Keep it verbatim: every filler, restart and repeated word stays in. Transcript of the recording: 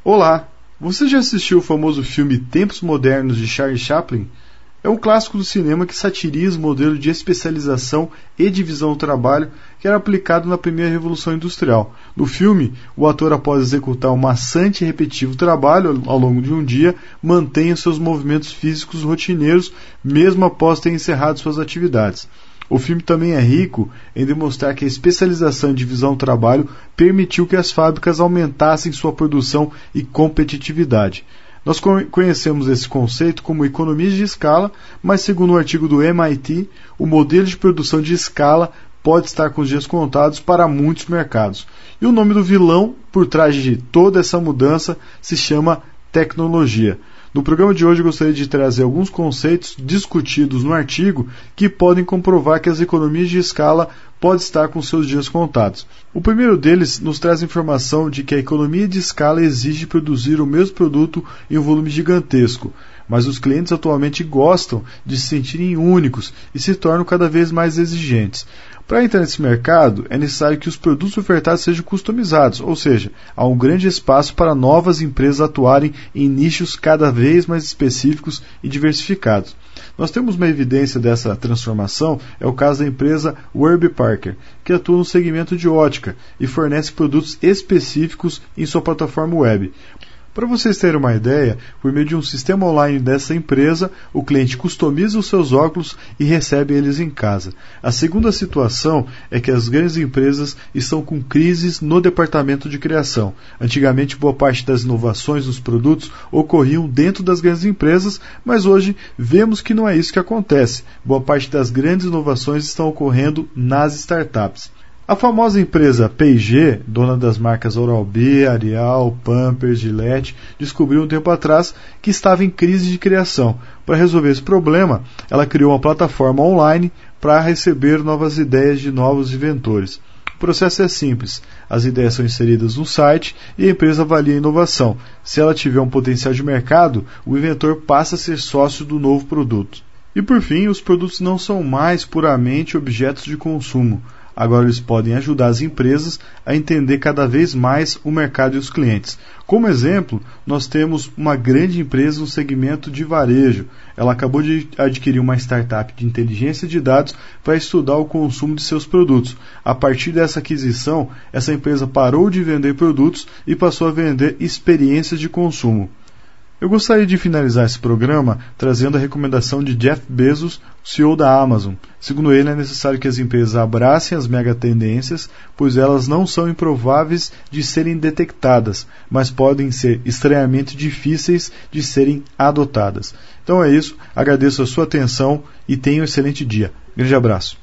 Olá, você já assistiu o famoso filme Tempos Modernos de Charlie Chaplin? É um clássico do cinema que satiriza o modelo de especialização e divisão do trabalho que era aplicado na primeira Revolução Industrial. No filme, o ator, após executar um maçante e repetitivo trabalho ao longo de um dia, mantém os seus movimentos físicos rotineiros mesmo após ter encerrado suas atividades. O filme também é rico em demonstrar que a especialização e divisão do trabalho permitiu que as fábricas aumentassem sua produção e competitividade. Nós conhecemos esse conceito como economia de escala, mas segundo um artigo do M I T, o modelo de produção de escala pode estar com os dias contados para muitos mercados. E o nome do vilão por trás de toda essa mudança se chama tecnologia. No programa de hoje eu gostaria de trazer alguns conceitos discutidos no artigo que podem comprovar que as economias de escala podem estar com seus dias contados. O primeiro deles nos traz a informação de que a economia de escala exige produzir o mesmo produto em um volume gigantesco, mas os clientes atualmente gostam de se sentirem únicos e se tornam cada vez mais exigentes. Para entrar nesse mercado, é necessário que os produtos ofertados sejam customizados, ou seja, há um grande espaço para novas empresas atuarem em nichos cada vez mais específicos e diversificados. Nós temos uma evidência dessa transformação, é o caso da empresa Warby Parker, que atua no segmento de ótica e fornece produtos específicos em sua plataforma web. Para vocês terem uma ideia, por meio de um sistema online dessa empresa, o cliente customiza os seus óculos e recebe eles em casa. A segunda situação é que as grandes empresas estão com crises no departamento de criação. Antigamente, boa parte das inovações dos produtos ocorriam dentro das grandes empresas, mas hoje vemos que não é isso que acontece. Boa parte das grandes inovações estão ocorrendo nas startups. A famosa empresa P e G, dona das marcas Oral-B, Arial, Pampers, Gillette, descobriu um tempo atrás que estava em crise de criação. Para resolver esse problema, ela criou uma plataforma online para receber novas ideias de novos inventores. O processo é simples. As ideias são inseridas no site e a empresa avalia a inovação. Se ela tiver um potencial de mercado, o inventor passa a ser sócio do novo produto. E por fim, os produtos não são mais puramente objetos de consumo. Agora eles podem ajudar as empresas a entender cada vez mais o mercado e os clientes. Como exemplo, nós temos uma grande empresa no segmento de varejo. Ela acabou de adquirir uma startup de inteligência de dados para estudar o consumo de seus produtos. A partir dessa aquisição, essa empresa parou de vender produtos e passou a vender experiências de consumo. Eu gostaria de finalizar esse programa trazendo a recomendação de Jeff Bezos, C E O da Amazon. Segundo ele, é necessário que as empresas abracem as megatendências, pois elas não são improváveis de serem detectadas, mas podem ser estranhamente difíceis de serem adotadas. Então é isso, agradeço a sua atenção e tenha um excelente dia. Grande abraço.